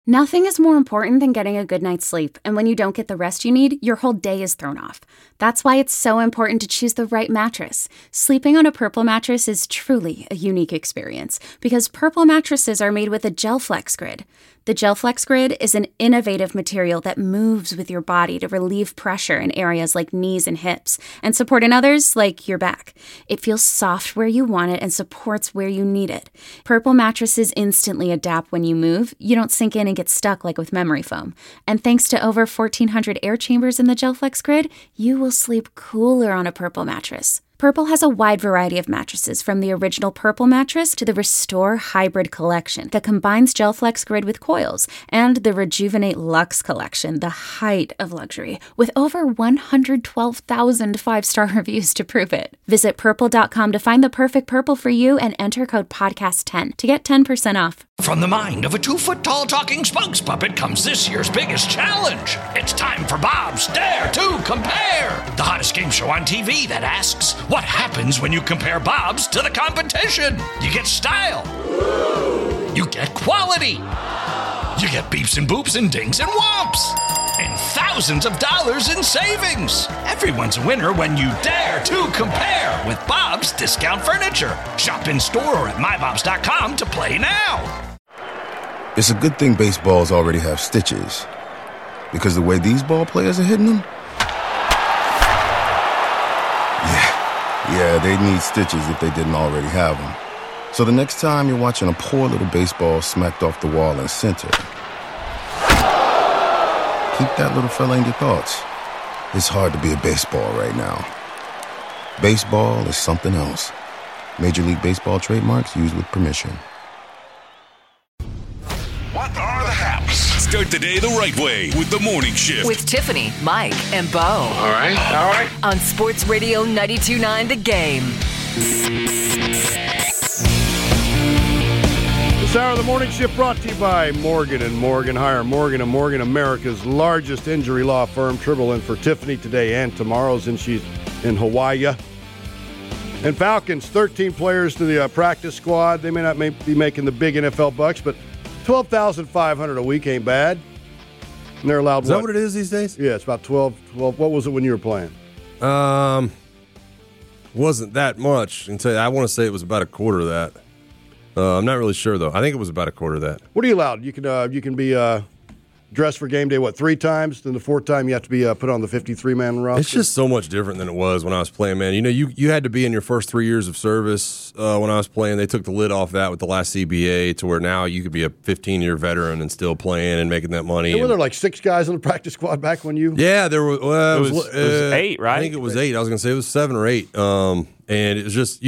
Nothing is more important than getting a good night's sleep, and when you don't get the rest you need, your whole day is thrown off. That's why it's so important to choose the right mattress. Sleeping on a Purple mattress is truly a unique experience, because Purple mattresses are made with a GelFlex Grid. The GelFlex Grid is an innovative material that moves with your body to relieve pressure in areas like knees and hips, and support in others like your back. It feels soft where you want it and supports where you need it. Purple mattresses instantly adapt when you move. You don't sink in and get stuck like with memory foam. And thanks to over 1,400 air chambers in the GelFlex Grid, you will sleep cooler on a Purple mattress. Purple has a wide variety of mattresses, from the original Purple mattress to the Restore Hybrid collection that combines GelFlex Grid with coils, and the Rejuvenate Luxe collection, the height of luxury, with over 112,000 five-star reviews to prove it. Visit purple.com to find the perfect Purple for you and enter code podcast10 to get 10% off. From the mind of a 2-foot-tall talking spokes puppet comes this year's biggest challenge. It's time for Bob's Dare to Compare, the hottest game show on TV that asks, what happens when you compare Bob's to the competition? You get style. You get quality. You get beeps and boops and dings and whomps. And thousands of dollars in savings. Everyone's a winner when you dare to compare with Bob's Discount Furniture. Shop in store or at mybobs.com to play now. It's a good thing baseballs already have stitches, because the way these ball players are hitting them, yeah, they need stitches if they didn't already have them. So the next time you're watching a poor little baseball smacked off the wall in center, keep that little fella in your thoughts. It's hard to be a baseball right now. Baseball is something else. Major League Baseball trademarks used with permission. What are the haps? Start the day the right way with the Morning Shift. With Tiffany, Mike, and Bo. All right. On Sports Radio 92.9 The Game. This hour of the Morning Shift brought to you by Morgan & Morgan. Hire Morgan & Morgan, America's largest injury law firm. Triple in for Tiffany today and tomorrow, since she's in Hawaii. And Falcons, 13 players to the practice squad. They may not be making the big NFL bucks, but $12,500 a week ain't bad. And they're allowed. Is that what it is these days? Yeah, it's about 12. What was it when you were playing? Wasn't that much. I want to say it was about a quarter of that. I'm not really sure though. I think it was about a quarter of that. What are you allowed? You can be dressed for game day, 3 times? Then the 4th time you have to be put on the 53-man roster? It's just so much different than it was when I was playing, man. You know, you had to be in your first 3 years of service when I was playing. They took the lid off that with the last CBA, to where now you could be a 15-year veteran and still playing and making that money. Were there like 6 guys on the practice squad back when you? Yeah, there were. Well, it was 8, right? I think it was 8. I was going to say it was 7 or 8. And it was just,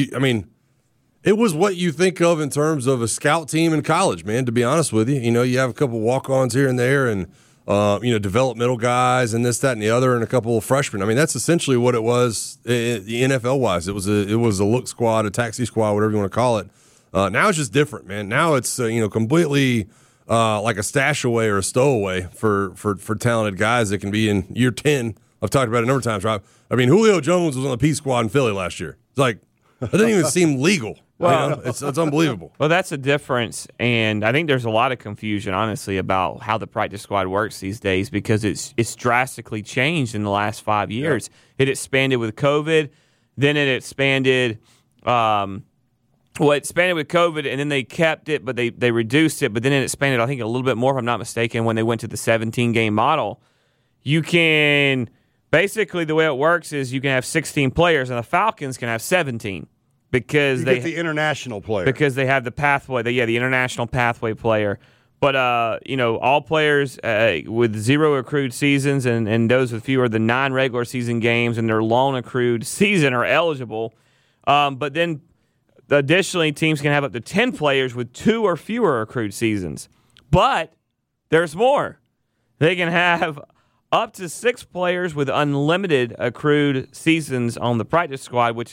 it was what you think of in terms of a scout team in college, man, to be honest with you. You know, you have a couple walk-ons here and there, and developmental guys and this, that, and the other, and a couple of freshmen. I mean, that's essentially what it was the NFL-wise. It was a look squad, a taxi squad, whatever you want to call it. Now it's just different, man. Now it's completely like a stash away or a stowaway for talented guys that can be in year 10. I've talked about it a number of times, Rob. I mean, Julio Jones was on the Peace Squad in Philly last year. It's like, it didn't even seem legal. Well, it's unbelievable. Well, that's a difference, and I think there's a lot of confusion, honestly, about how the practice squad works these days, because it's drastically changed in the last 5 years. Yeah. It expanded with COVID, then it expanded. It expanded with COVID, and then they kept it, but they reduced it. But then it expanded, I think, a little bit more, if I'm not mistaken, when they went to the 17-game model. You can basically, the way it works is you can have 16 players, and the Falcons can have 17. Because they get the international player. Because they have the pathway, the international pathway player. But all players with 0 accrued seasons and those with fewer than 9 regular season games and their lone accrued season are eligible. But then additionally, teams can have up to 10 players with 2 or fewer accrued seasons. But there's more. They can have up to 6 players with unlimited accrued seasons on the practice squad, which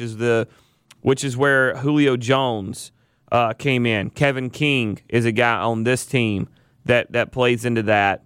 is where Julio Jones came in. Kevin King is a guy on this team that plays into that.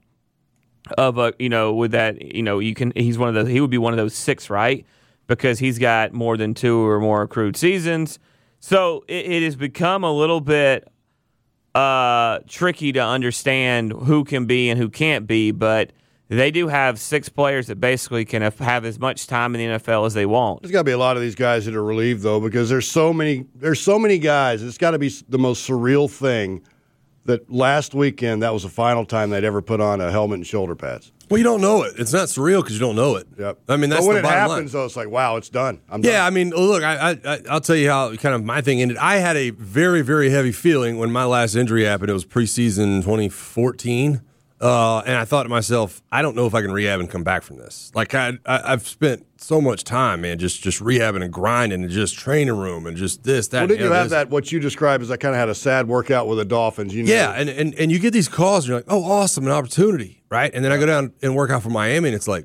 He's one of those. He would be one of those 6, right? Because he's got more than 2 or more accrued seasons. So it has become a little bit tricky to understand who can be and who can't be, but they do have 6 players that basically can have as much time in the NFL as they want. There's got to be a lot of these guys that are relieved, though, because there's so many guys. It's got to be the most surreal thing that last weekend, that was the final time they'd ever put on a helmet and shoulder pads. Well, you don't know it. It's not surreal because you don't know it. Yep. I mean, that's but when the it bottom happens, line. though, it's like, wow, it's done. I'm Yeah, done. I mean, look, I'll tell you how kind of my thing ended. I had a very, very heavy feeling when my last injury happened. It was preseason 2014. And I thought to myself, I don't know if I can rehab and come back from this. Like, I've spent so much time, man, just rehabbing and grinding and just training room and just this, that. Well, didn't you have this. that, what you described as I kind of had a sad workout with the Dolphins? You know? Yeah, and you get these calls and you're like, oh, awesome, an opportunity, right? And then I go down and work out for Miami and it's like,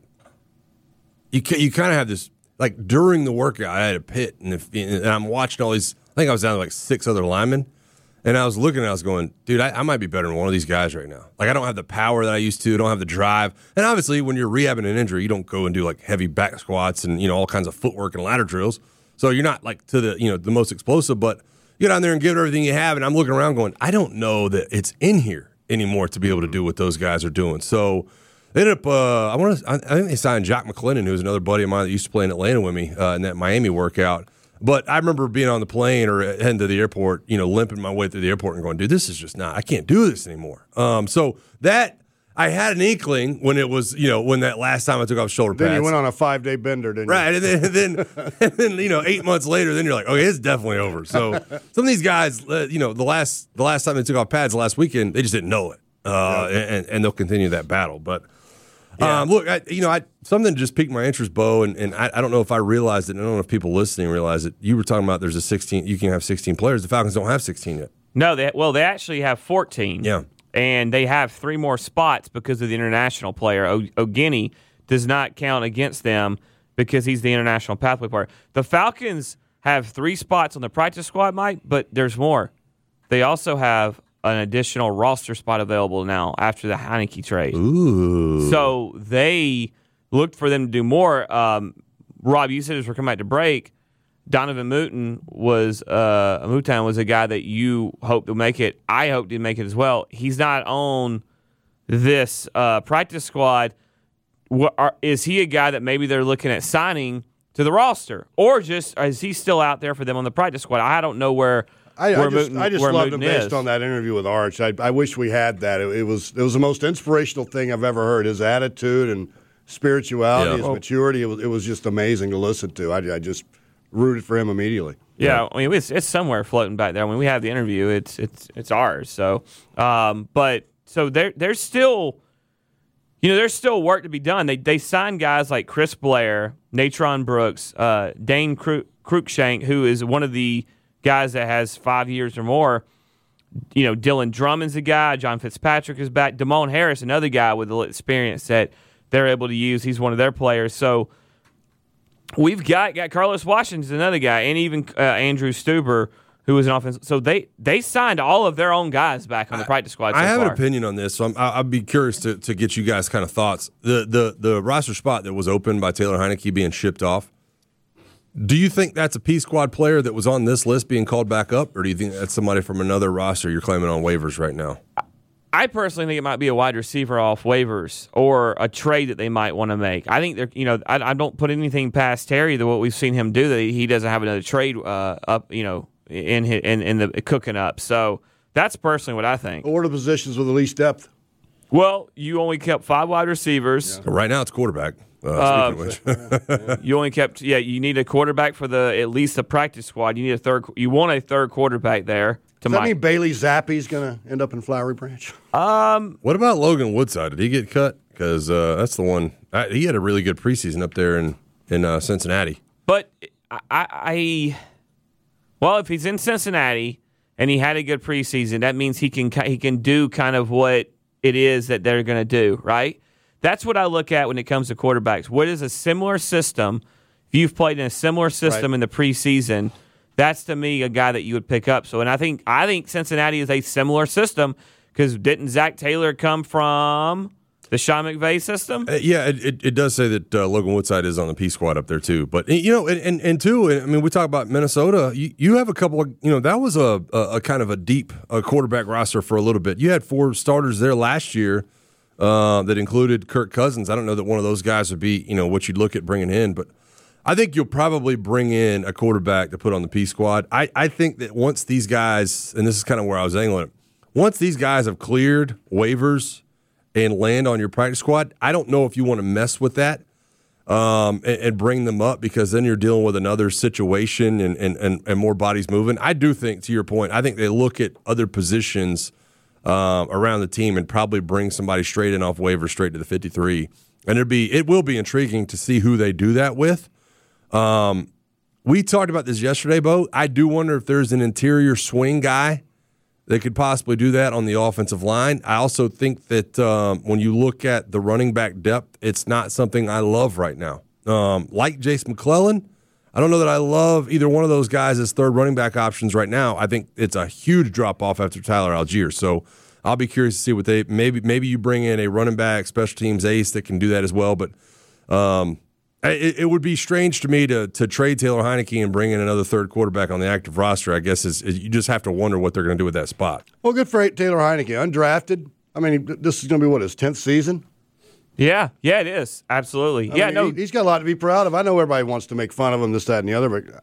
you kind of have this, like during the workout, I had a pit and I'm watching all these, I think I was down to like 6 other linemen. And I was looking and I was going, dude, I might be better than one of these guys right now. Like, I don't have the power that I used to. I don't have the drive. And obviously, when you're rehabbing an injury, you don't go and do like heavy back squats and, all kinds of footwork and ladder drills. So you're not like to the, the most explosive, but you get on there and give it everything you have. And I'm looking around going, I don't know that it's in here anymore to be able to do what those guys are doing. So they ended up, I think they signed Jock McClendon, who's another buddy of mine that used to play in Atlanta with me in that Miami workout. But I remember being on the plane or heading to the airport, limping my way through the airport and going, dude, this is just not, I can't do this anymore. So that, I had an inkling when it was, when that last time I took off shoulder pads. Then you went on a 5-day bender, didn't you? Right, and then 8 months later, then you're like, okay, it's definitely over. So some of these guys, the last time they took off pads last weekend, they just didn't know it. And they'll continue that battle. But look, something just piqued my interest, Bo, and I don't know if I realized it. And I don't know if people listening realize it. You were talking about there's a 16. You can have 16 players. The Falcons don't have 16 yet. No, they actually have 14. Yeah, and they have 3 more spots because of the international player. Ogini does not count against them because he's the international pathway player. The Falcons have 3 spots on the practice squad, Mike, but there's more. They also have an additional roster spot available now after the Heineke trade. Ooh. So they looked for them to do more. Rob, you said as we're coming back to break, Donovan Mouton was a guy that you hoped to make it. I hoped he'd make it as well. He's not on this practice squad. Is he a guy that maybe they're looking at signing to the roster? Or just is he still out there for them on the practice squad? I don't know where I just loved him based is. on that interview with Arch. I wish we had that. It was the most inspirational thing I've ever heard. His attitude and spirituality, his maturity. It was just amazing to listen to. I just rooted for him immediately. Yeah, I mean it's somewhere floating back there. When we have the interview, it's ours. So, but so there's still, there's still work to be done. They signed guys like Chris Blair, Natron Brooks, Dane Cruikshank, who is one of the guys that has 5 years or more. Dylan Drummond's a guy. John Fitzpatrick is back. Damone Harris, another guy with the experience that they're able to use. He's one of their players. So we've got Carlos Washington's another guy, and even Andrew Stuber, who was an offensive. So they signed all of their own guys back on the practice squad. So I have far. an opinion on this, so I'd be curious to get you guys' kind of thoughts. The roster spot that was open by Taylor Heineke being shipped off. Do you think that's a P squad player that was on this list being called back up, or do you think that's somebody from another roster you're claiming on waivers right now? I personally think it might be a wide receiver off waivers or a trade that they might want to make. I think they're, I don't put anything past Terry that what we've seen him do that he doesn't have another trade up, in the cooking up. So that's personally what I think. What are the positions with the least depth? Well, you only kept 5 wide receivers. Yeah. Right now it's quarterback. Speaking of which. You only kept, you need a quarterback for at least the practice squad. You need you want a third quarterback there. Does that mean Bailey Zappi's going to end up in Flowery Branch? What about Logan Woodside? Did he get cut? Because that's the one. He had a really good preseason up there in Cincinnati. But well, if he's in Cincinnati and he had a good preseason, that means he can do kind of what it is that they're going to do, right? That's what I look at when it comes to quarterbacks. What is a similar system? If you've played in a similar system in the preseason, that's to me a guy that you would pick up. So, and I think Cincinnati is a similar system because didn't Zach Taylor come from The Sean McVay system? Yeah, it does say that Logan Woodside is on the P squad up there too. But and two, I mean, we talk about Minnesota. You have a couple of, that was a kind of a deep quarterback roster for a little bit. You had 4 starters there last year that included Kirk Cousins. I don't know that one of those guys would be what you'd look at bringing in, but I think you'll probably bring in a quarterback to put on the P squad. I think that once these guys, and this is kind of where I was angling it, once these guys have cleared waivers and land on your practice squad, I don't know if you want to mess with that and bring them up, because then you're dealing with another situation and more bodies moving. I do think, to your point, I think they look at other positions around the team and probably bring somebody straight in off waivers straight to the 53. And it will be intriguing to see who they do that with. We talked about this yesterday, Bo. I do wonder if there's an interior swing guy that could possibly do that on the offensive line. I also think that when you look at the running back depth, it's not something I love right now. Like Jace McClellan, I don't know that I love either one of those guys as third running back options right now. I think it's a huge drop-off after Tyler Algier. So I'll be curious to see what maybe you bring in a running back, special teams ace that can do that as well. But it would be strange to me to trade Taylor Heineke and bring in another third quarterback on the active roster. I guess you just have to wonder what they're going to do with that spot. Well, good for Taylor Heineke, undrafted. I mean, this is going to be his 10th season. Yeah, it is absolutely. He's got a lot to be proud of. I know everybody wants to make fun of him, this, that, and the other, but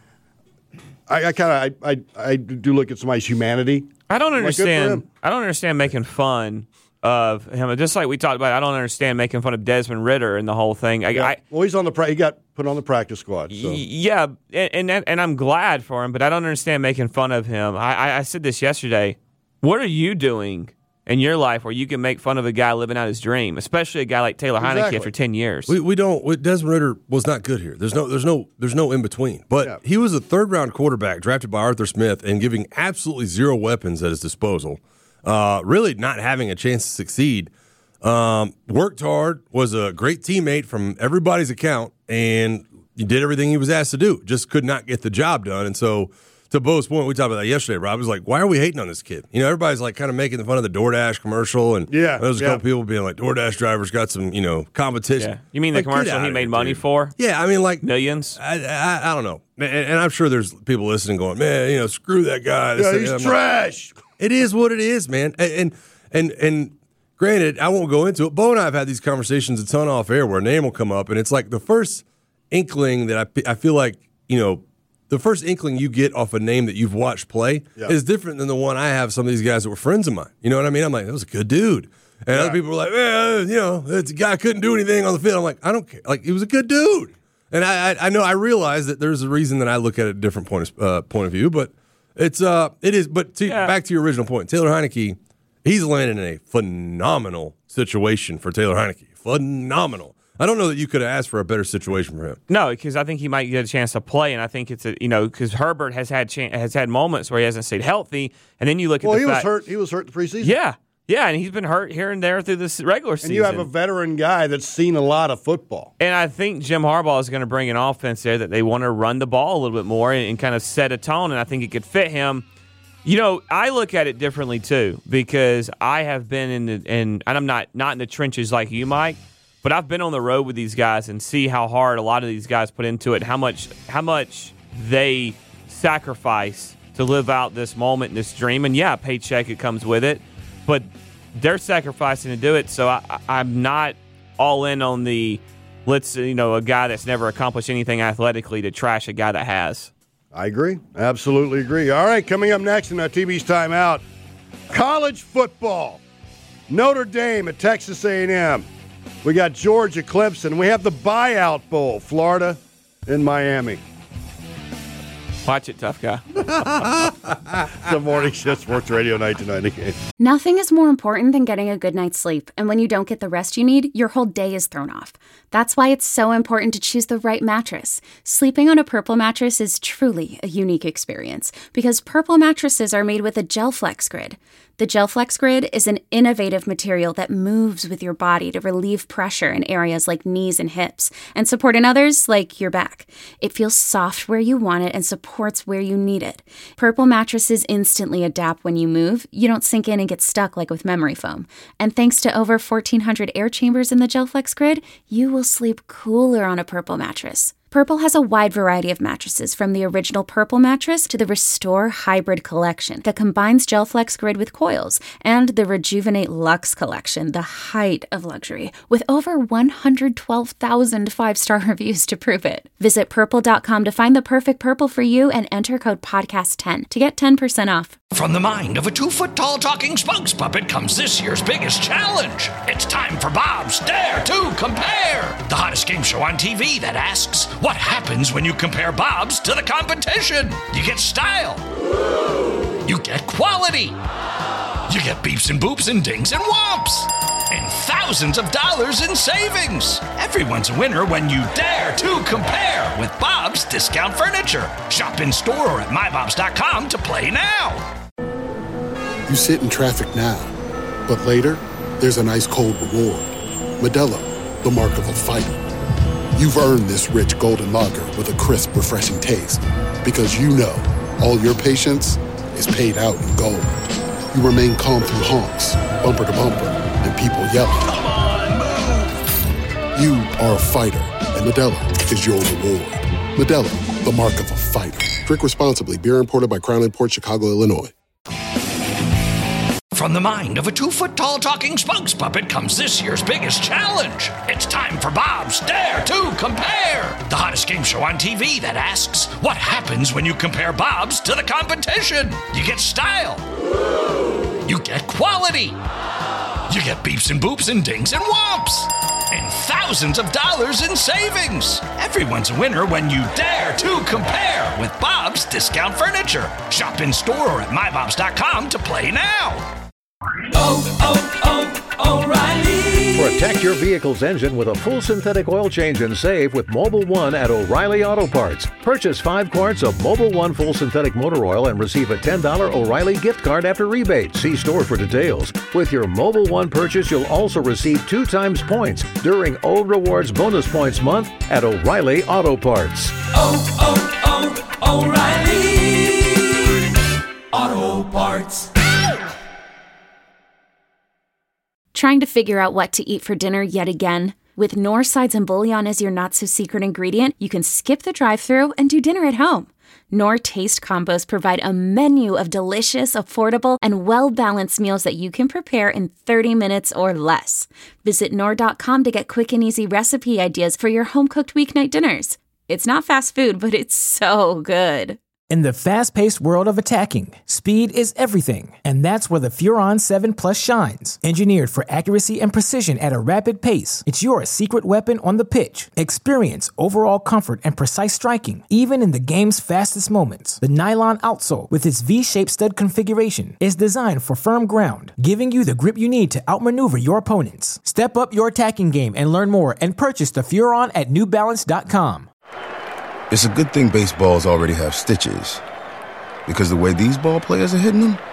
I do look at somebody's humanity. I don't understand. I don't understand making fun of him. Just like we talked about, I don't understand making fun of Desmond Ridder and the whole thing. Well, he's on he got put on the practice squad. So. Yeah, and I'm glad for him, but I don't understand making fun of him. I said this yesterday. What are you doing in your life where you can make fun of a guy living out his dream, especially a guy like Taylor Heineke after 10 years? We don't. Desmond Ridder was not good here. There's no in between. But he was a third-round quarterback drafted by Arthur Smith and giving absolutely zero weapons at his disposal. Really not having a chance to succeed. Worked hard, was a great teammate from everybody's account, and he did everything he was asked to do. Just could not get the job done. And so, to Bo's point, we talked about that yesterday, Rob. Was like, why are we hating on this kid? Everybody's like kind of making fun of the DoorDash commercial, and there's a couple people being like, DoorDash drivers got some, competition. Yeah. You mean the commercial he made money for? Yeah, I mean, like millions. I don't know, and I'm sure there's people listening going, man, screw that guy. He's trash. It is what it is, man. And granted, I won't go into it. Bo and I have had these conversations a ton off air where a name will come up, and it's like the first inkling that I feel like, the first inkling you get off a name that you've watched play is different than the one I have some of these guys that were friends of mine. You know what I mean? I'm like, that was a good dude. And other people were like, this guy couldn't do anything on the field. I'm like, I don't care. Like, he was a good dude. And I know, I realize that there's a reason that I look at it a different point of view, but it is. But back to your original point, Taylor Heineke, he's landed in a phenomenal situation for Taylor Heineke. Phenomenal. I don't know that you could have asked for a better situation for him. No, because I think he might get a chance to play, and I think it's because Herbert has had moments where he hasn't stayed healthy, and then you look at the fact he was hurt the preseason. Yeah, and he's been hurt here and there through this regular season. And you have a veteran guy that's seen a lot of football. And I think Jim Harbaugh is going to bring an offense there that they want to run the ball a little bit more and kind of set a tone, and I think it could fit him. I look at it differently too, because I have been and I'm not in the trenches like you, Mike. But I've been on the road with these guys and see how hard a lot of these guys put into it, how much they sacrifice to live out this moment and this dream. And yeah, paycheck, it comes with it, but they're sacrificing to do it. So I'm not all in on the a guy that's never accomplished anything athletically to trash a guy that has. I agree. Absolutely agree. All right, coming up next in our TV's Timeout, college football. Notre Dame at Texas A&M. We got Georgia, Clemson. We have the buyout bowl, Florida and Miami. Watch it, tough guy. The Morning Shift, Sports Radio 1998. Nothing is more important than getting a good night's sleep. And when you don't get the rest you need, your whole day is thrown off. That's why it's so important to choose the right mattress. Sleeping on a Purple mattress is truly a unique experience because Purple mattresses are made with a Gel Flex grid. The GelFlex Grid is an innovative material that moves with your body to relieve pressure in areas like knees and hips and support in others like your back. It feels soft where you want it and supports where you need it. Purple mattresses instantly adapt when you move. You don't sink in and get stuck like with memory foam. And thanks to over 1,400 air chambers in the GelFlex Grid, you will sleep cooler on a Purple mattress. Purple has a wide variety of mattresses, from the original Purple mattress to the Restore Hybrid collection that combines GelFlex Grid with coils, and the Rejuvenate Luxe collection, the height of luxury, with over 112,000 five-star reviews to prove it. Visit Purple.com to find the perfect Purple for you and enter code podcast10 to get 10% off. From the mind of a 2-foot-tall talking spokes puppet comes this year's biggest challenge. It's time for Bob's Dare to Compare, the hottest game show on TV that asks, what happens when you compare Bob's to the competition? You get style. You get quality. You get beeps and boops and dings and whomps. And thousands of dollars in savings. Everyone's a winner when you dare to compare with Bob's Discount Furniture. Shop in store or at mybobs.com to play now. You sit in traffic now, but later, there's an ice-cold reward. Modelo, the mark of a fighter. You've earned this rich golden lager with a crisp, refreshing taste. Because you know, all your patience is paid out in gold. You remain calm through honks, bumper to bumper, and people yelling. Come on, move! You are a fighter, and Modelo is your reward. Modelo, the mark of a fighter. Drink responsibly. Beer imported by Crown Imports, Chicago, Illinois. From the mind of a 2-foot-tall talking spokes puppet comes this year's biggest challenge. It's time for Bob's Dare to Compare, the hottest game show on TV that asks, what happens when you compare Bob's to the competition? You get style. You get quality. You get beeps and boops and dings and whomps. And thousands of dollars in savings. Everyone's a winner when you dare to compare with Bob's Discount Furniture. Shop in store or at mybobs.com to play now. O'Reilly. Protect your vehicle's engine with a full synthetic oil change and save with Mobil 1 at O'Reilly Auto Parts. Purchase 5 quarts of Mobil 1 full synthetic motor oil and receive a $10 O'Reilly gift card after rebate. See store for details. With your Mobil 1 purchase, you'll also receive 2 times points during O Rewards Bonus Points Month at O'Reilly Auto Parts. O'Reilly Auto Parts. Trying to figure out what to eat for dinner yet again? With Knorr sides and bouillon as your not-so-secret ingredient, you can skip the drive-thru and do dinner at home. Knorr Taste Combos provide a menu of delicious, affordable, and well-balanced meals that you can prepare in 30 minutes or less. Visit Knorr.com to get quick and easy recipe ideas for your home-cooked weeknight dinners. It's not fast food, but it's so good. In the fast-paced world of attacking, speed is everything, and that's where the Furon 7 Plus shines. Engineered for accuracy and precision at a rapid pace, it's your secret weapon on the pitch. Experience overall comfort and precise striking, even in the game's fastest moments. The nylon outsole, with its V-shaped stud configuration, is designed for firm ground, giving you the grip you need to outmaneuver your opponents. Step up your attacking game and learn more and purchase the Furon at NewBalance.com. It's a good thing baseballs already have stitches, because the way these ball players are hitting them,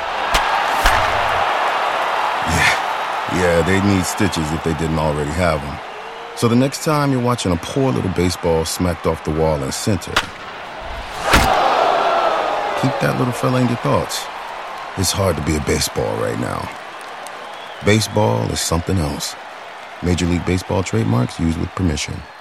yeah, they need stitches if they didn't already have them. So the next time you're watching a poor little baseball smacked off the wall in center, keep that little fella in your thoughts. It's hard to be a baseball right now. Baseball is something else. Major League Baseball trademarks used with permission.